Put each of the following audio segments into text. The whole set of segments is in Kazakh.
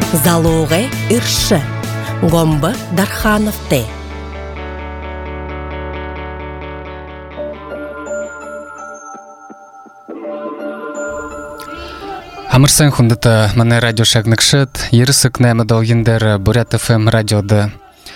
Залоғай үрші. Гомбы Дархановты. Амырсан хундата мане радио шагныкшыт, ерысык нәмі долгендер Бурят ФМ радиода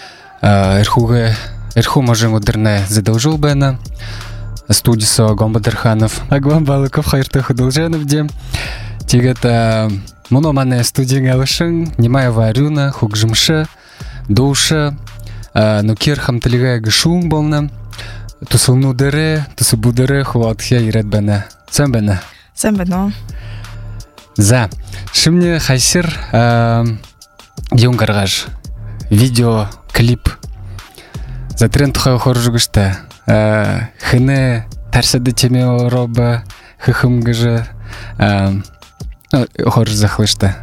эрху можем удырне задолжил бена. Студисо Гомба Дарханов. Агвам Балыков хайрты худолжанов дем. Тигета муно мане студия алышын, немая варюна, хугжымшы, душа, нукер хамтылыга гышуң болна. Тусылну дыре, тусыбудыры хуатхя ирет бена. Сән бена? Сән бена. За. Шимне хайсир юнгаргаш. Видео, клип. За тренд тухай хоржугышта. Хыны тарсады теме роба хыхымгыжы хорж захлышта.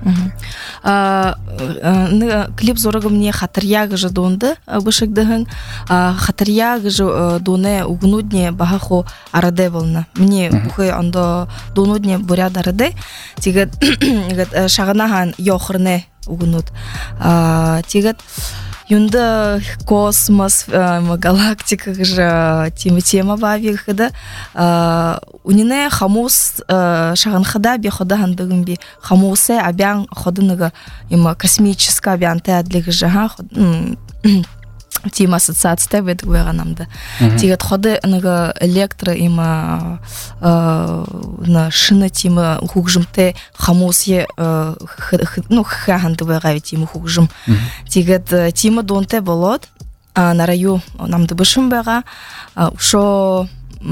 Клип зорығы мне хатыря гыжы донды бышыгдыгын. Хатыря гыжы доне угнудне бағаху араде болны. Мне ухы анда донудне буряд араде. Тигет шағынахан йохырне угнуд. Тигет Юнда космос, галактика же тема бавих да. Унине хамус шаганхада би хода хандыгымби хамусе абян ходыныга има космическая абян те адлига жаха тема ассоциация бед гуяганамда. Тигет ходы нага электро има на шина тема хугжымте хамусе ну хахандыга тема хугжым. Тигет тема донте болот на раю намды бышым бага шо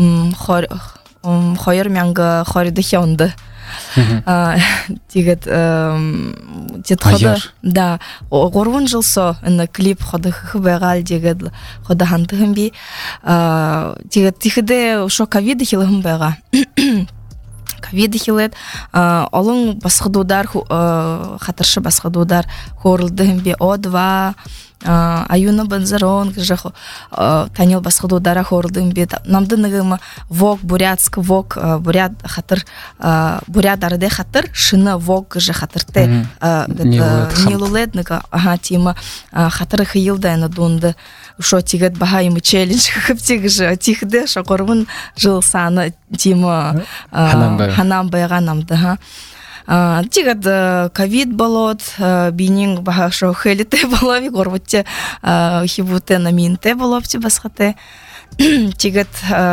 хойер мянга хориды хёнды. Тигет тет хода да горвун жылсо на клип хода хбегал дигет хода хантыгымби тигет тихде шо ковид хилым бега ковид хилет олон басхадудар хатыршы басхадудар хорылдымби о2 аюна бензерон гжахо танил басхадудара хорылдымби намды ныгыма вок бурятск вок бурят хатыр бурят арде хатыр шина вок гжа хатырте нилулет ныга тима хатыр хилда на донды шо тигет бахайм челлендж хыптиг же тихде шокорвун жыл саны тима ханам байганамды ха тигет ковид болот бининг бахашо хелите болови горвотте хибуте на минте болопти басхате тигет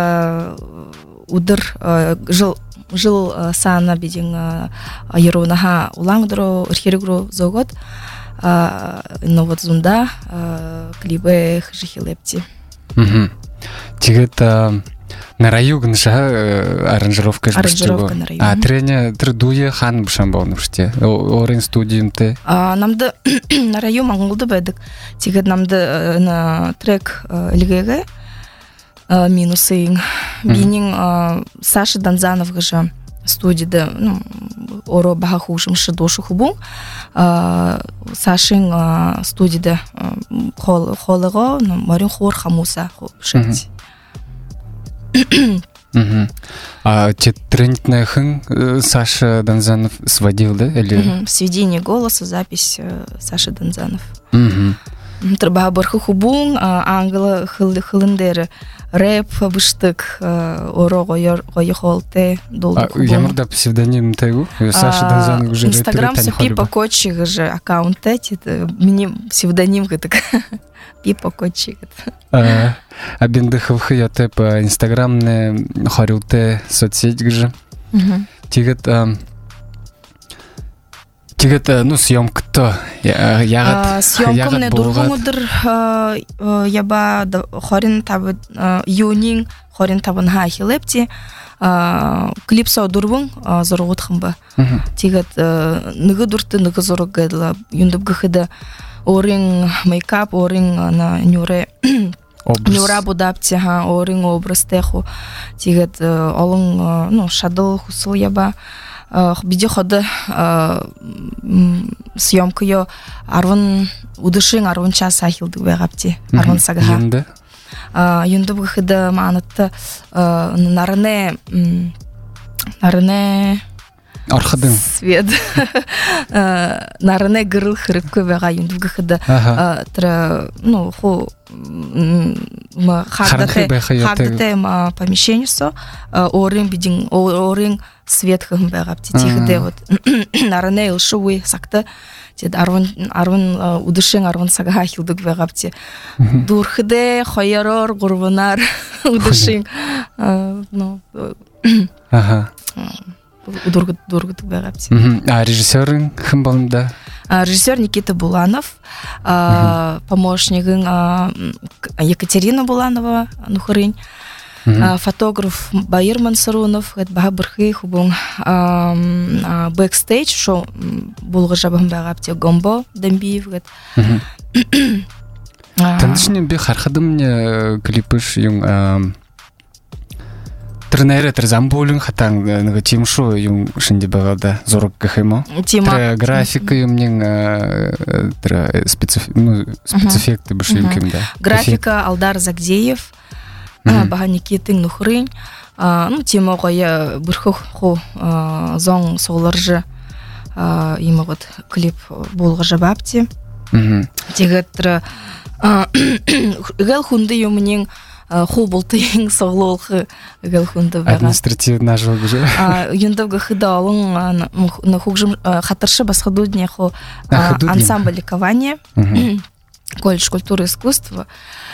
удыр жыл сана бидин айрунаха улаңдро ирхеригро зогот но вот зунда клибе хжихилепти тигет на раю гнша аранжировка на раю. Треня трдуе хан бушан болнуште. Орен студиумте. Намды на раю маңылды бәдік. Тигет намды на трек лигеге минусы. Бинин Саша Данзанов гыжа студияда оро баха хушымшы дошу хубу. Сашин студияда холыго марин хор хамуса шетти. Те трендная хын Саша Данзанов сводил, да? Или? Сведение голоса, запись Саша Данзанов. Треба барху хубун, англа хылындеры рэп быштык оро гойхолте долго хубун. Ямырда псевдоним тегу? Саша Данзанов уже Инстаграм Пипа Кочи же аккаунт мне псевдоним так. Пипа Кочи. Абиндыхов хыяте по инстаграмне хорилте соцсеть же. Тигет ну съемка-то съемка мне дургумудыр яба хорин табы юнин хорин табын хахилепти клипсо дурбун зоргутхымба тигет ныгы дурты ныгы зоргедла юндып гыхыда орин мейкап орин на нюре нюра будапти орин образ теху тигет олон ну шадыл хусыл яба биде ходы съемка ё арвын удышын арвын час ахилды вегапти арвын сагаха юндып гыхыда маанытты нарыне Архадың. Свет. Наране гырыл хырып көбеға юндуга хыда. Ну, хо хардате ма помещение со, орин бидин, орин свет хымбега птихде вот. Наране илшуй сакта. Тед арван удышен арван сага хилдуг вегапти. Дурхде хайарор гурванар удышен. Ну. Ага. Дургут вегапти. А режиссерың кім болында? Режиссер Никита Буланов, помощник Екатерина Буланова, нухарынь. Фотограф Баир Мансарунов, это бахабырхи хубун бэкстейдж, шо булга жабам бегапти гомбо дембиев. Тандышнен бе хархадым клипыш yung тренеры замболын хатан нга тимшу yung шинде багада зорок кахемо. Графика юмнен спецэффекты биш юм кимда. Графика Алдар Загдеев. Бага Никитин нухрын. Ну, тема гоя бұрхық зоң соғыларжы има вот клип болға жабапти. Тегеттірі ғал хунды юмнен ху болтайын соғылылғы ғал хунды бәға. Административна жол бұжы. Юндавға хыда алың на хугжым хатыршы басқадудне ху ансамбль ликования, колледж культуры и искусства.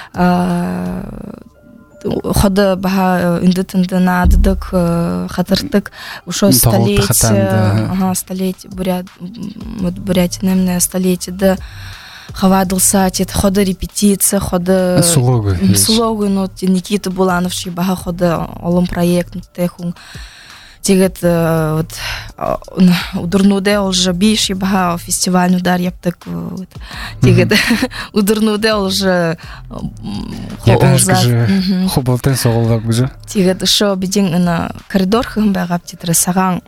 Хода баха индетенде наддык хатыртык ушо столетие бурятинемне столетие да хавадылса тет хода репетиция хода сулогы но Никита Буланов ши баха хода олым проект техун тегет вот удурнуде уже биши баха фестиваль удар яптык тегет удурнуде уже хобалтен соғылдап уже тегет шо бидин на коридор хымбагап титре саган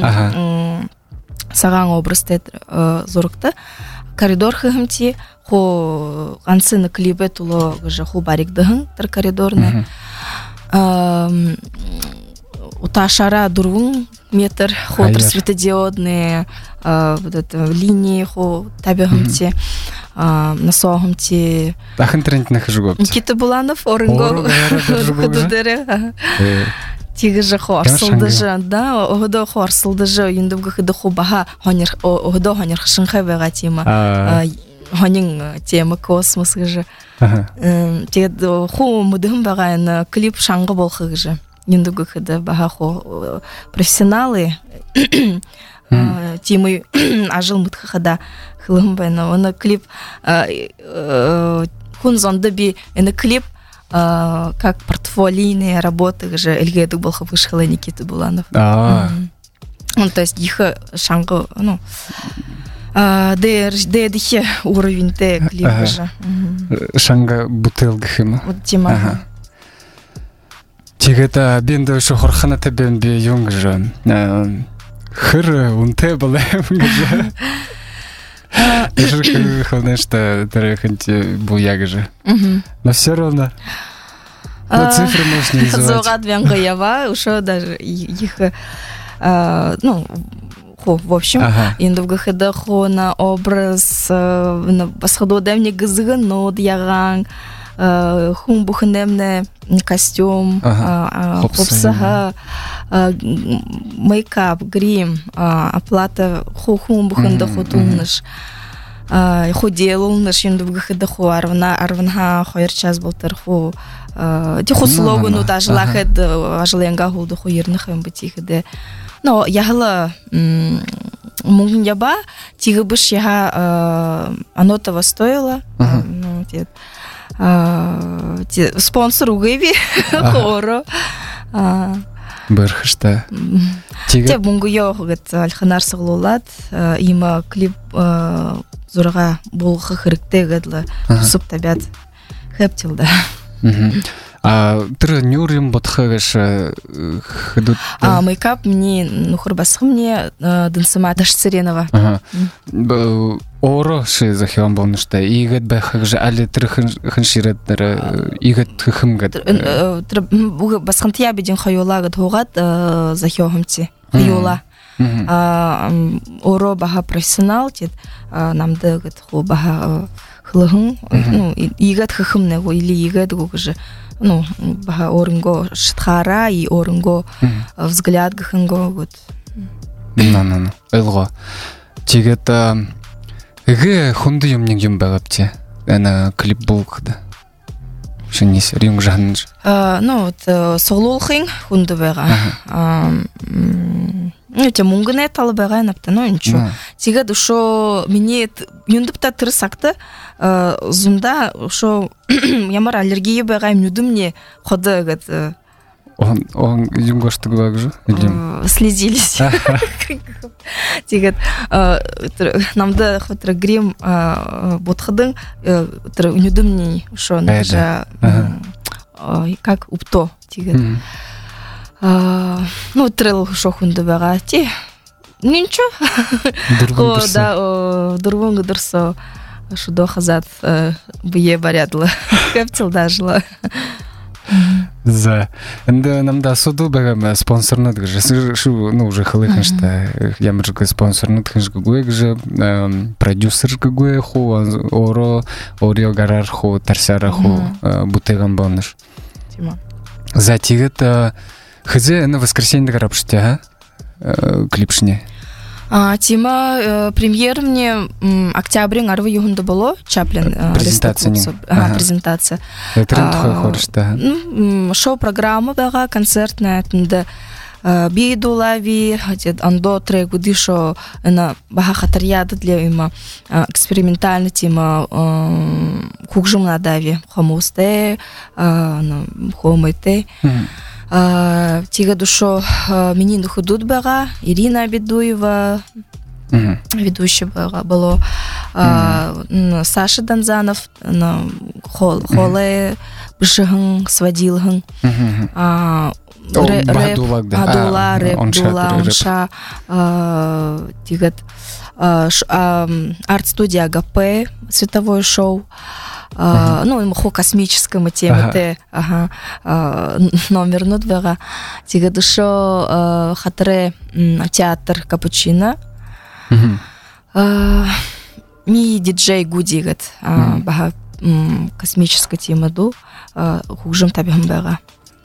образте зорукта коридор хымти хо ансыны клипе туло же ху барикдыгын тер коридорны уташара дурун метр ход светодиодные вот это линии хо табегамти насогамти дахын трендных жугоп Никита Буланов орынго ходудере тиге же хо арсылды же да огодо хо арсылды же юндубга хыды хо баха хонер огодо хонер хшын хавега тема хонин тема космос же те хо мудым баган клип шаңгы болхы же Юндуга хыда баха хо профессионалы тимы ажыл мытхы хыда хылым байна оны клип хун зонда би эне клип как портфолийные работы же эльгедук болхы вышхала Никита Буланов. Он то есть их шангы ну дедихе уровень те клипа же. Шанга бутылга хима. Вот тема. Тегета бенде шо хорхана тебен бе юнг же. Хыр унте балем же. Ежи хылны что тараханти буяг же. Но все равно. Но цифры можно не называть. Зогат венга ява, ушо даже их ну в общем, индуга хыда хо на образ на басходу демни гызгын нод яган хум бухнемне костюм, хопсаха, мейкап, грим, оплата хум бухнда хотуннаш, ходелуннаш индуга хыда хо арванха хоерчас болтер хо тихо слогу ну даже лахед ажленга хулду хо ернахем битихде. Но ягла мугин яба тига биш яга оно того стоило. Ну спонсор угыви хоро. Бырхышта. Те бунгу йогыт алханар сыглулат има клип зурга булгы хирикте гадла суп табят хептилда. Тыры нюрим ботхагаш хыдут. Мейкап мне нухурбасхы мне дынсыма Даш Цыренова. Оро ши захиван болнышта. Игат бахаг же али тыры хыншираттары игат хымгат. Басхантия бидин хайола гад хугат захивамти. Хайола. Оро баха профессионал тет намды гыт хо баха хлыгын ну игат хыхымнего или игат гоже ну баха орынго шытхара и орынго взгляд гыхынго вот на элго тигет эге хунды юмнег юм багапте ана клип булкда шенис ринг жанж ну вот сололхин хунды бага ну те мунгне талы бага напта ну ничего тигет ушо мне юндыпта тырсакты зунда ушо ямар аллергия бага юдымне ходы гыт он юнгошты гвагжу или следились тигет намда хотра грим ботхадың юдымне ушо наja как упто тигет ну трел шохунды бага ти ничего да дурвун дурсо шудо хазат бие барядлы кептил дажла за энде намда суду бага спонсорнут гже шу ну уже хылыхын что ямыргы спонсорнут хыжгы гже продюсер гге хо оро орио гарар хо тарсара хо бутеган бонуш тима за тигет хзе на воскресенье гарапште клипшне тима премьер мне октябрь арвы югунда было Чаплин презентация шоу программа бага концертная тында бейдулави андо трек гудишо на бага хатарьяда для има экспериментальная тема кукжум надави хомусте хомете тига душо менин худут бага Ирина Абидуева ведущая было Саша Донзанов холе бшыгын сводилгын Адула рэп дула онша тигат арт-студия АГП световое шоу ну хо космическому темате номер нутвера тига душо хатре театр Капучино ми диджей гудигат бага космическая тема ду хужым табигам бага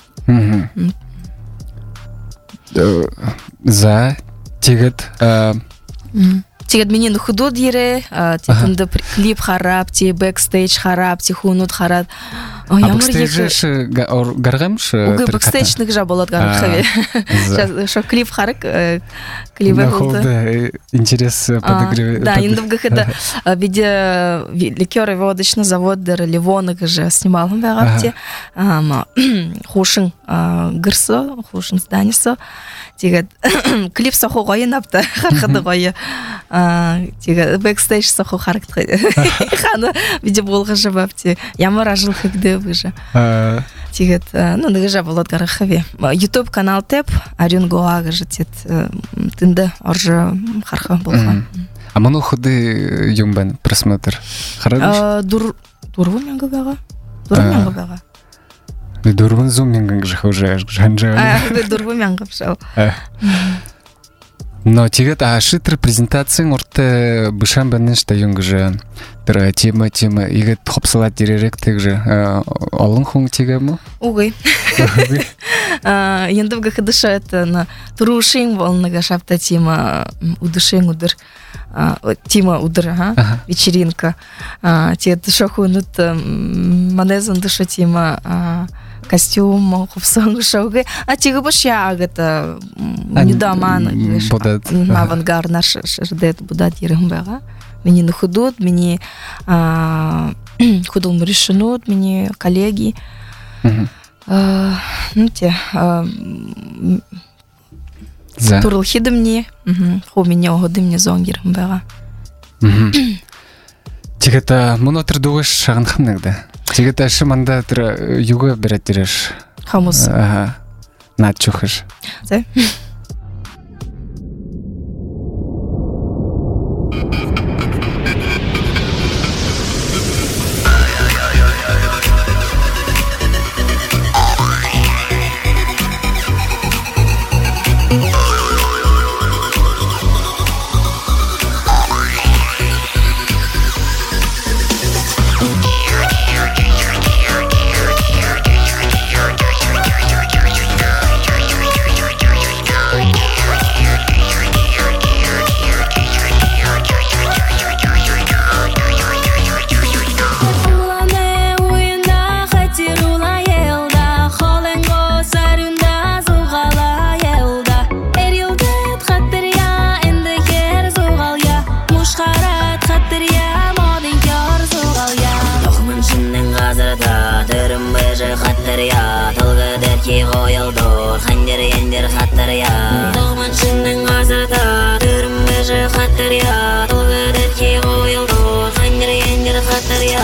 за тигат тигат менин худуд дире тигунда клип харап ти бэкстейдж харап ти хунут харат бэкстейдж гаргамш угы бэкстейджных жа болот гархаве шо клип харак клипе болды интерес подогревает да инда гхда виде ликёры водочный завод дер Ливонок же снимал багапти хушин гырсо хушин зданисо тигат клип сохо гойнапта хархады гойы тигат бэкстейдж сохо характыр хана виде болгы жабапти ямар ажыл хыгды выжа тигат ну дыжа болот гархаве YouTube канал тэп Орюнгоа гжетет тында оржа харха болған а моно худы юмбан просмотр харагыш дурвун бага дурвун зуминг же уже жанжа дурвун гапшал но тигат ашитр презентацияң орта бышан бенен что юнгже тра тема игет хопсалат диререк тегже алын хуң тигему угы енді гхдыша это на турушин волнага шапта тема удышин удыр тема удыр вечеринка те шохунут манезан дыша тема костюм хопсаң шаугы тига башя агата недаман авангард наш шдет будат ерымбага менин худут мени худул муришинут мени коллеги ну те турыл хидымне хо меня огоды мне зонгер бага тигата монотр дугыш шагынхымнагда тигата шыманда тра юга беретиреш хамус начухыш خطريا تلقى دركي غويل دور خنجر يندر خطريا ضغمن شنن غازرتا ترم بجي خطريا تلقى دركي غويل دور خنجر يندر خطريا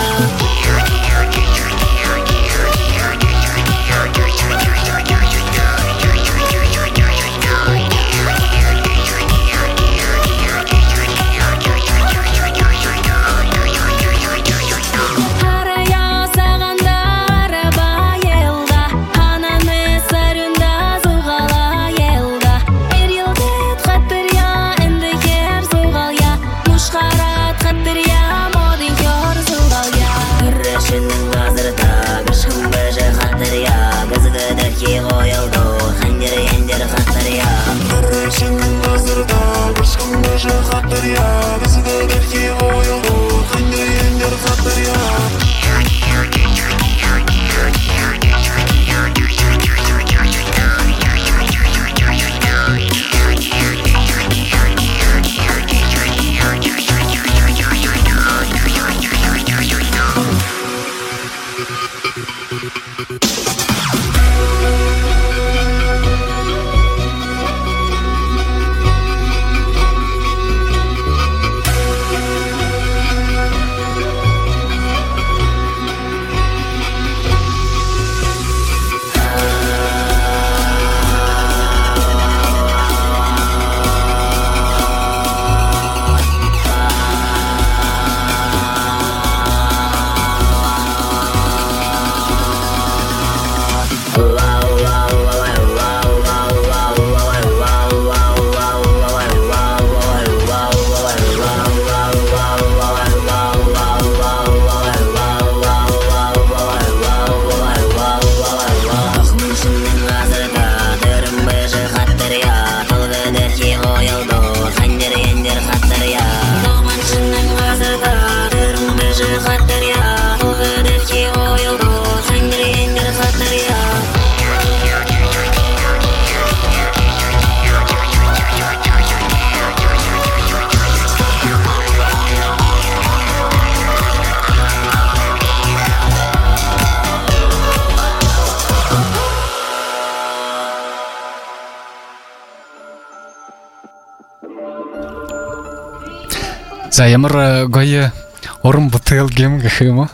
За ямар гоё уран бүтээл гэм гэх юм уу?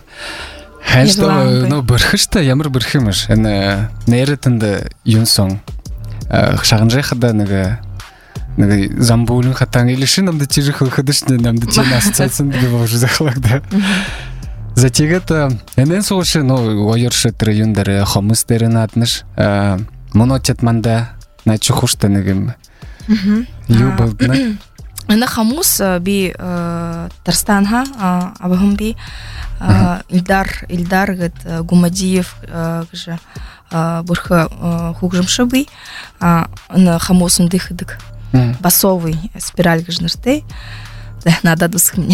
Хайштай нөө бэрхэштэй ямар бэрх юм ш. Энэ нээрэтэнд юнсон шаганжихада нэг замбуулын хатан илшин намд чирэх хөдөшний намд чинас цаасан би бож захлагда. За тэгээд энэн сууш нөө гоёрш тэр юн дээр хүмүүс дээр нааднаш моночет манда начухуштай нэг юм. Юу болдна? أنا خموس بي ترستانها أبهم بي إلدار قد جماديف كذا برخ خوجم شبي أنا خموس مدخدك басовый спираль гжнерты да надо дуск мне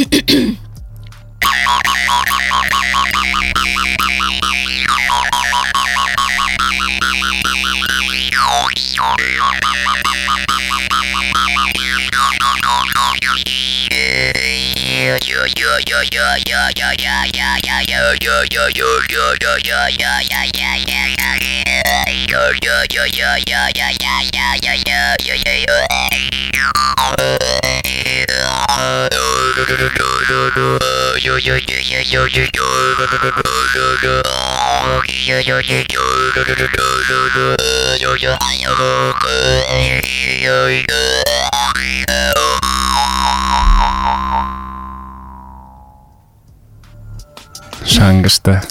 Шангашта.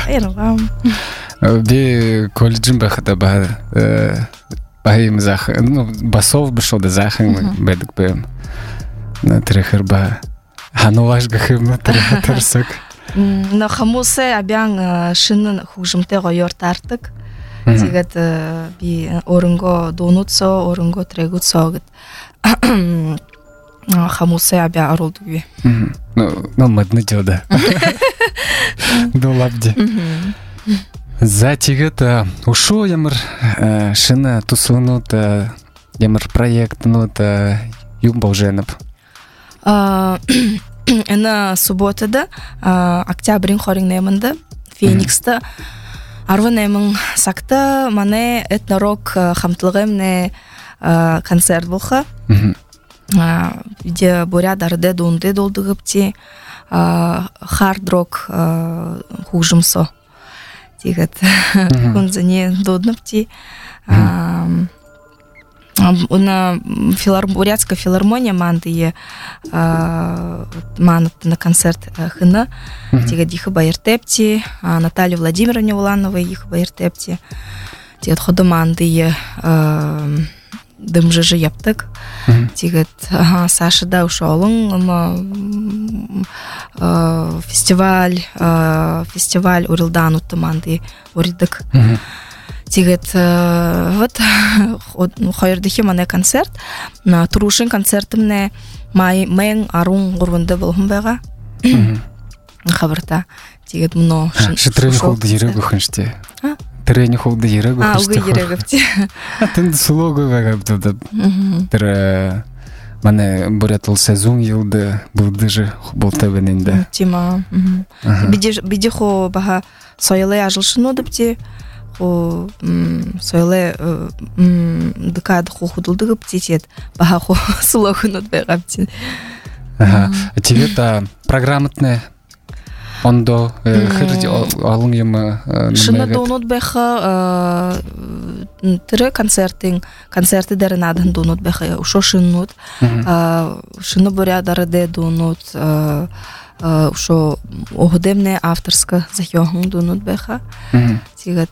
Би колледжин байхад баим зах басов бишо да захын бэдэг бэм на тэрхэр ба хануваш гэх юм тэрсэг на хамусе абян шинэн хөгжмөнтэй гоёор таардаг. Тэгээд би өрөнгөө дуунуцоо өрөнгөө трэгуцоо гэд хамусе абя оруулдаг би. Ну модны жода. Долабди. За тэгээд ушуу ямар шинэ тусланууд ямар проектнууд юм болжэнэ. Энэ субботада октябрийн 28-нд Феникста Арванемын сакта мане этнорок хамтылгымне концерт болха. Иде бурят арде дунде долдыгыпти хард-рок хужымсо. Тигет кунзане додныпти. Уна бурятская филармония мандые манат на концерт хына. Тигет диха байертепти, Наталья Владимировна Уланова их байертепти. Тигет хода мандые дымжыжы яптык. Тигет Саша да ушалың фестиваль урилдан уттаманды уридык. Тигет вот хайырдыхи мане концерт. На турушин концертымне майын арун гурвында болғым байға. Хабарта. Тигет мно. Шытрын холды ері көхінште. Трени холды ері көхінште. Уғы ері көпте. Тынды сұлуғы байға бұтады. Тірі мане бурятыл сезон елді бұлды жы болта бәненді. Тима. Биде хо баға сойлы ажылшын одыпте. Сойлы дыкады хо худылды көптетет. Баға хо сұлуғын отбайға бтен. Тигет программатны ондо хырди алың емі шынады онот бэха тірі концерты дәрін адын донот бэха ушо шыннут шыны бурядары дэ донот ушо оғдемне авторска захёхын донот бэха тигет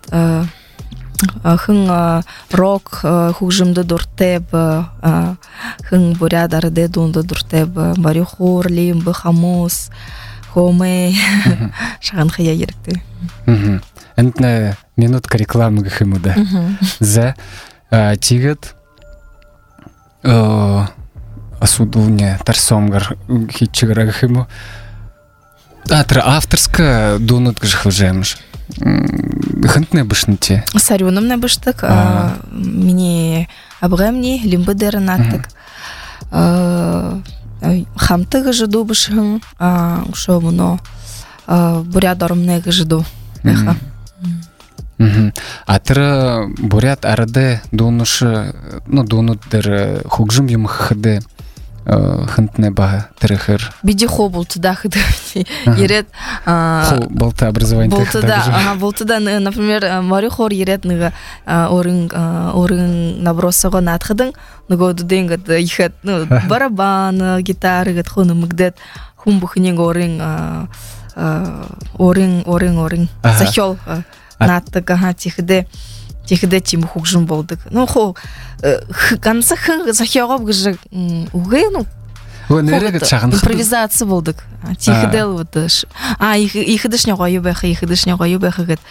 хын рок хужымды дуртеб хын бурядары дэ донды дуртеб барю хорлим бэхамус Хоме шаган хая еректе. Энтне минутка рекламы гыхымы да. За тигет асудулне тарсомгар хитчигара гыхымы. Атра авторска дунут гыхылжемш. Хынтне бышнте. Сарюным не быштык. Мини абгамни лимбы дернаттык. Хамтыгы жыду бышын, шо мұно бурядарымнегі жыду. Атыры бурят арады донушы, донут дыр хугжым юмхыды хынтне ба тырыхыр. Биди хо болтыда хыды. Ерет... Болты образование тыхыда. Болтыда, например, марю хор ерет орын набросығы натхыдың, нығоды денгіт ехет барабан, гитары гет хоны мыгдет, хум бұхынең орын захел наттыға тихіде тимі хугжым болдық. Хо канца хын захеғап гыжы уғай, импровизация болдық. Тихідел вот ихідішне ғайы бәхі гет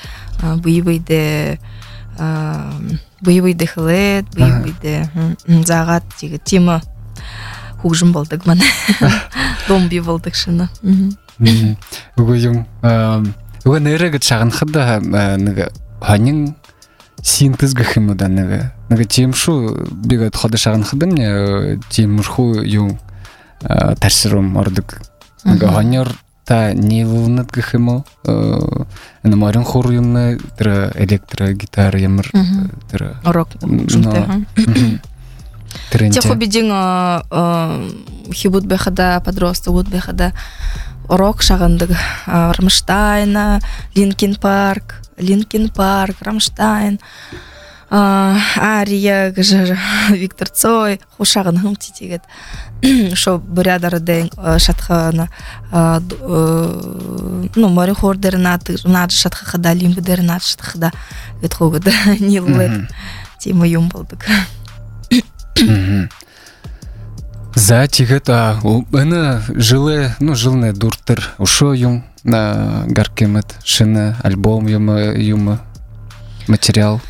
бұйбейді хылет, бұйбейді зағат тимі хугжым болдық мана. Домби болдық шыны. Уғайым нәрі гет шағын қыда ханин синтез гыхымы да нага тимшу бегат хода шаган хыдым тимшу ю тарсырым ордык нага ханер та нилунат гыхымы намарин хор юмны тра электро гитара ямыр тра рок жумте Техо бидин хибут бехада подросток вот бехада рок шагандык Рамштайн, Линкин Парк, Рамштайн, Ария, Виктор Цой, хушаган хымти тигет. Шо бурядары ден шатхана, море хордернат, над шатхада, лимбдернат шатхада, ветхогада, нилвет, тима юмбалдык. За тигет аны жылны дуртыр ушо юм на гаркемет шина альбом юмы материал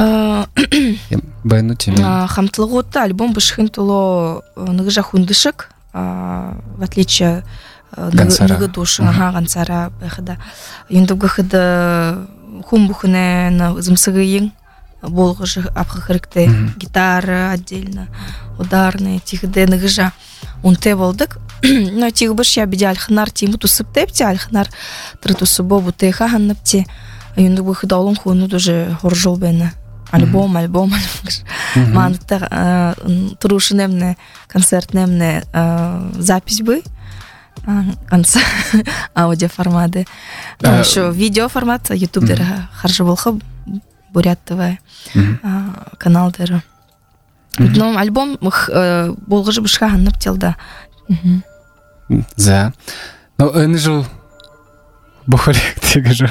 байну теме хамтлыготта альбом бышхын толо ныгжа хундышык в отличие ныгы души гансара бехда енді гыхыда хумбухне на зымсыгыйын болгыжы апхырыкты гитара отдельно ударные тихде ныгжа унте болдык но тиг быш я биде альхнар тиму тусып тепти альхнар трытусы бобу теха ханныпти Енді выхода олон хуну тоже хоржол бені. Альбом. Манта трушнемне, концертнемне запись бы. Аудио форматы. Еще видео формат, YouTube дера хорошо болха, Бурят ТВ канал дера. Но альбом болгыжы бышка аннап телда. За. Ну, он же бухарек тегежу.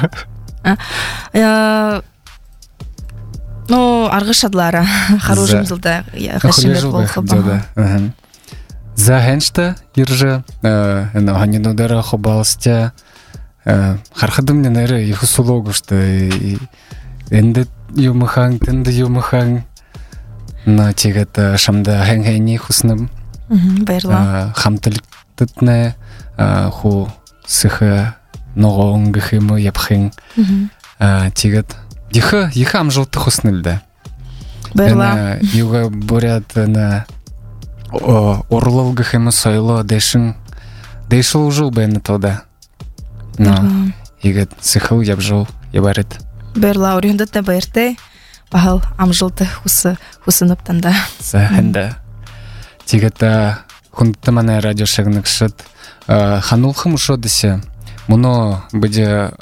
Ну, аргышадлара. Хорошим жылда. Хашимет болха ба. За хеншта иржа, ганину дара хобалстя. Хархадым не нere их сулогу, что энде юмахан, тенде юмахан. На тегата шамда хэнгэни хуснам. Байрла. Хамтылтытне ху сыха ногоон гэхэму япхэн. Тегат диха амжылты хуснылда. Байрла. Юга бурят на орлов гэхэму сойло дэшин ужыл бэна тода. Но игат сыхыл япжыл ябарит. Байрла, орюндатна байрте. Пахал амжылты хусыныптанда. Саханда. Тигата хунтамана радио шагныкшыт. Ханулхым ушо десе. Муно быде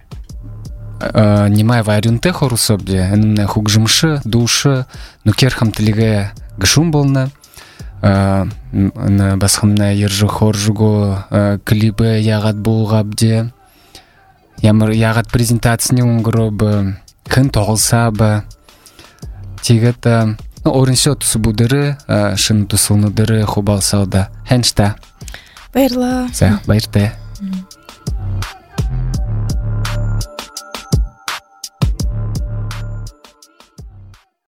немай варюнте хорусобде. Энне хугжымшы, душы, нукерхам тилиге гышум болна. Басхымна ержу хоржуго клипы ягат булгабде. Ягат презентацияны унгробы. Кын тоғылса ба. Тегата орыншо тусу будыры, шын тусылны дыры хубалсауда. Хэншта. Байрла. Байрте.